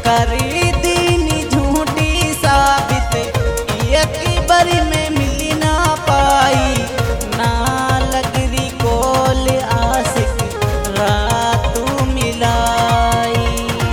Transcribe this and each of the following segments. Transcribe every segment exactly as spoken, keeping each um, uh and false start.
करी दीनी झूठी साबित एक बारी में मिली ना पाई ना लगरी कोल आशिक रात मिलाई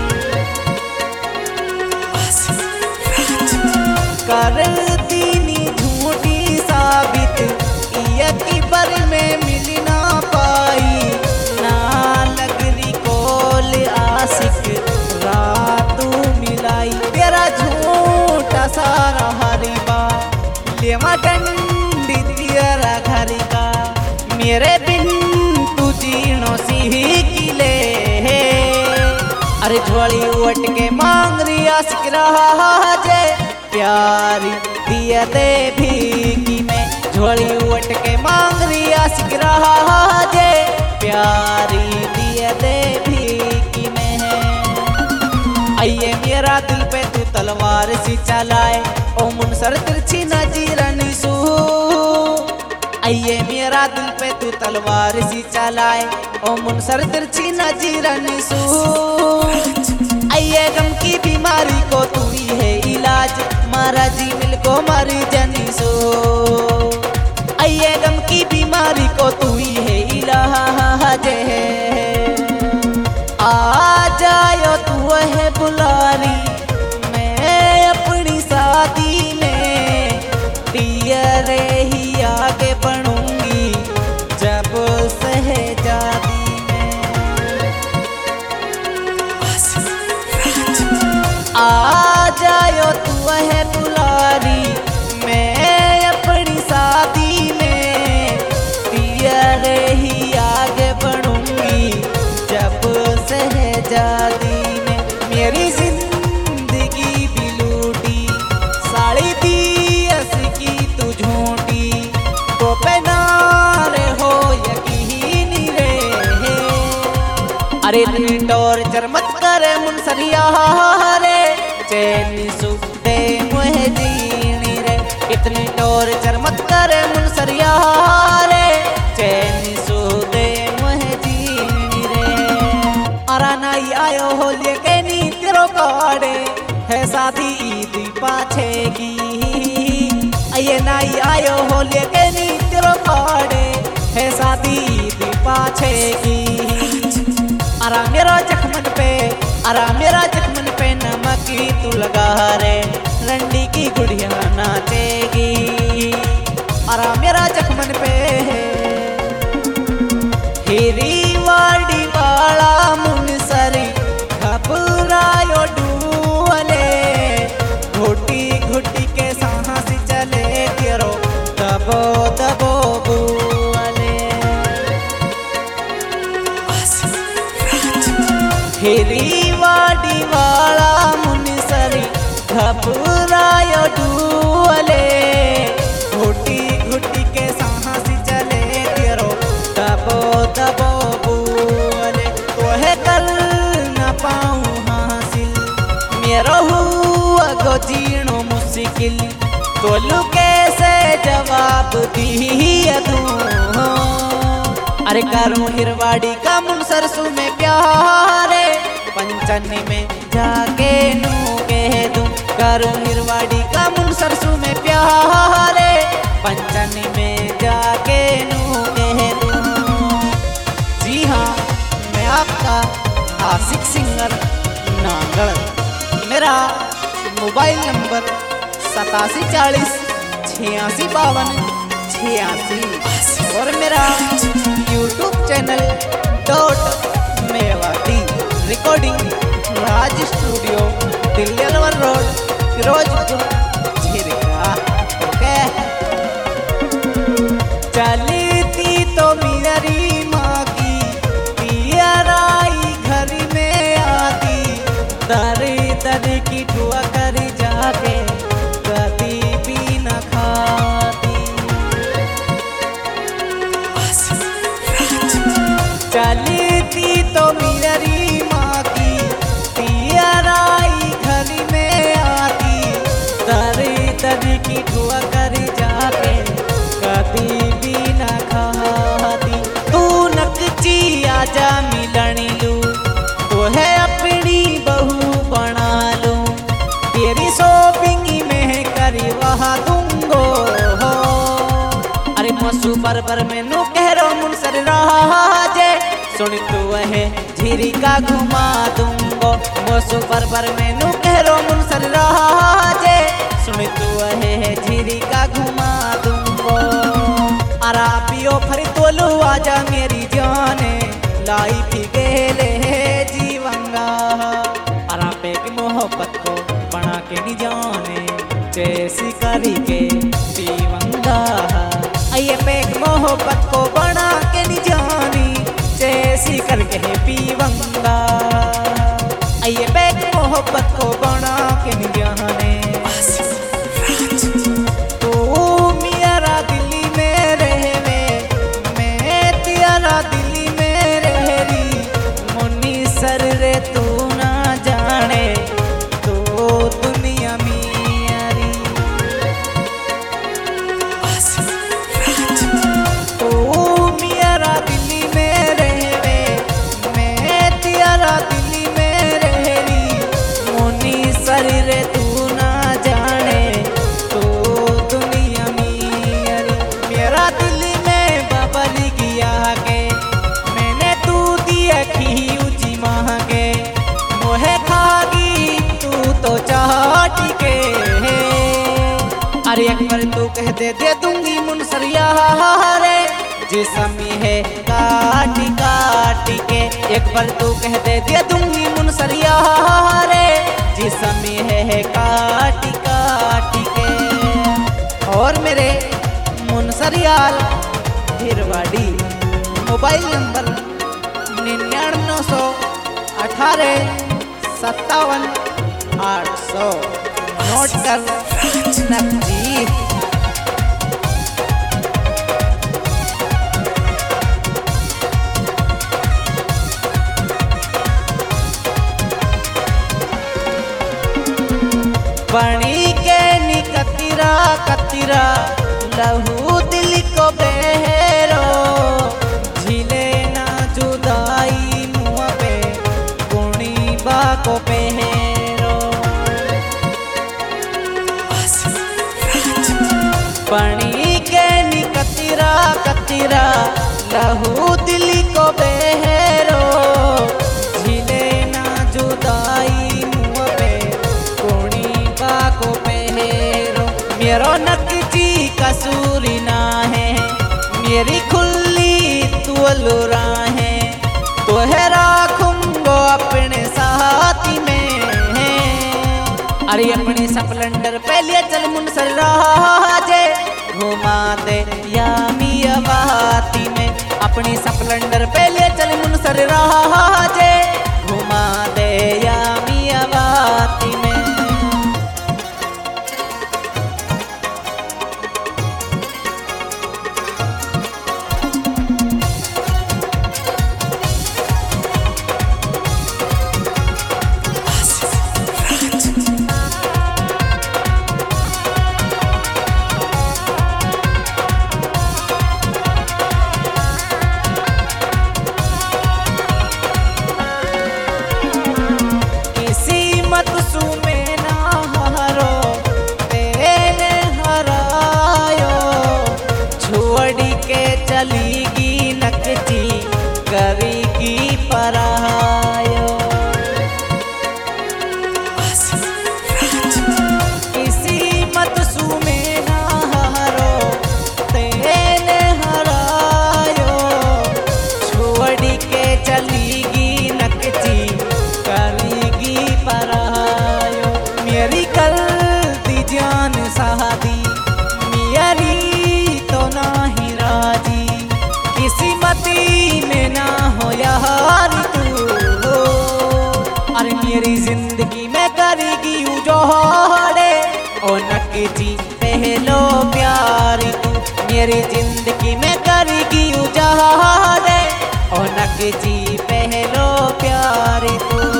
कर दीनी झूठी साबित एक बारी में मिली ना पाई ना लगरी कोल आशिक रात मिलाई तेरा झूठा सारा हरिबा लेवा डंडी तेरा घरी का मेरे बिन तू जीनो सी किले अरे झोली उठ के मांग रही आशिक रहा जे प्यारी दिया दे भीगी में झोली उठ के मांग रही आशिक रहा जे प्यारी दिया दे भीगी में आइए मेरा दिल पे तू तलवार सी चलाए ओ मुनसर तिरछी नजीरन सू आइए मेरा दिल पे तू तलवार सी चलाए ओ मुनसर तिरछी नजीरन सू आइए गम की बीमारी को तू ही है इलाज मारा जी मिल को मारी जनी सो आइए गम की बीमारी को तू ही है इलाज आ जायो तू है बुलारी मैं अपनी शादी में टियरे ही आगे बढ़ूंगी जब सहजादी में आ जायो तू है बुलारी मैं अपनी शादी में टियरे ही आगे बढ़ूंगी जब सहजादी में मेरी जिंदगी भी लूटी साड़ी दी असकी तू झूठी तो पहनारे हो यकीन रे अरे दिल टॉर्चर मत करे मुनसरिया रे चैन सुख दे मुझे जीनी रे इतनी टॉर्चर मत करे मुनसरिया रे चैन सुख दे मुझे जीनी रे अरा नहीं आयो हो लेके नी तेरो काड़े है शादी ईद पाछे की आइए नहीं आयो हो लेके नी तेरो काड़े है शादी ईद पाछे की अरा मेरा जख्मन पे अरा मेरा जख्मन पे नमक ही तू लगा रे रंडी की गुड़िया नाचेगी अरा मेरा जख्मन पे हिरी वाड़ी वाला मुनसरी घबरायो डूले घुटी घुटी के सांस चले तेरो दबो दबो बुअले हिरी वाड़ी वाला मुनसरी घबरायो डूले घुटी घुटी के सांस चले तेरो दबो दबो बुअले तोहे कर न पाऊँ हासिल मेरो हुआ गो जीणो मुश्किल तोलू कैसे जवाब दी दूँ अरे करूँ हिरवाड़ी का मुनसर सु में प्यारे पंचनी में जाके नू कह दूँ करूँ हिरवाड़ी का मुनसर सु में प्यारे पंचनी में जाके नू कह दूँ जी हाँ मैं आपका आशिक सिंगर नांगड़ मेरा मोबाइल नंबर सतासी चालीस छियासी बावन छियासी और मेरा YouTube channel dot Mewati recording Raj studio Delhi Alwar road Firozpur Jhirka okay चलती तो मेरी माँ की पियराई घर में आती दर दर की ठुआ कर जाके कभी भी न खाती चलती तो मेरी माँ की पियराई घर में आती दर पर पर मैनू कह रो मुनसर राजे सुन तू है झीरी का घुमा दूंगो मोसू पर पर मैनू कह रो मुनसर राजे सुन तू है झीरी का घुमा दूंगो अरा पियो फरी तोलू आजा मेरी जाने लाई पी गेले जीवंगा अरा पे की मोहब्बत को बना के नहीं जाने जैसी करी के पीवंगा ये पेक मोहब्बत को बना के नहीं जानी जैसी करके पीवंगा ये पेक मोहब्बत को बना के नहीं जाने तो मेरा दिल्ली में रहे मैं तेरा दिल्ली में रह रही मुन्नी सर रे तू ना जाने तो दुनिया मेरी तो मेरा दिल्ली में रहे मैं तेरा दिल्ली में रह रही मुन्नी सर रे तू ना जाने तो दुनिया मेरी मेरा दिल्ली में बबली गया के मैंने तू दिया खी ऊंची माह के मोहे खागी तू तो चाहती के अरे एक बार तू कह दे दे दूंगी मुनसरिया रे जिसमी है काटी काटी के एक बार तू कह दे दे दूंगी मुनसरिया रे जिसमी है काटी काटी के और मेरे मुनसरियाल हिरवाड़ी मोबाइल नंबर निन्यानवे नौ सौ अठारह सत्तावन आठ सौ नोट कर नकदी बणी के नी कतिरा कतिरा लहू दिल को बहरो झीले ना जुदाई मुँह पे गुणी बा को पहरो बणी के नी कतिरा कतिरा लहू दिल को बहरो झीले ना जुदाई मुँह पे गुणी बा को पहरो मेरो नकजी कसूरी ना है मेरी खुली तुलुरा है तोहे राखूंगो अपने साथी में अरे अपने स्प्लेंडर पे लिए चल मुनसर राजे घुमा दे या मियावाती में अपनी स्प्लेंडर पे लिए चल मुनसर राजे घुमा दे या मियावाती में चलीगी नकची करेगी परायो किसी मत सुमे ना हारो तेने हरायो छोड़ के चलीगी नकची करेगी परायो मेरी कल दी जान शादी मेरी तो नाही राजी किसी मती में ना हो यार तू अरे मेरी जिंदगी में करेगी उजोड़े ओ नकजी पहलो प्यार तू मेरी जिंदगी में करेगी उजाड़े ओ नकजी पहलो प्यार तू।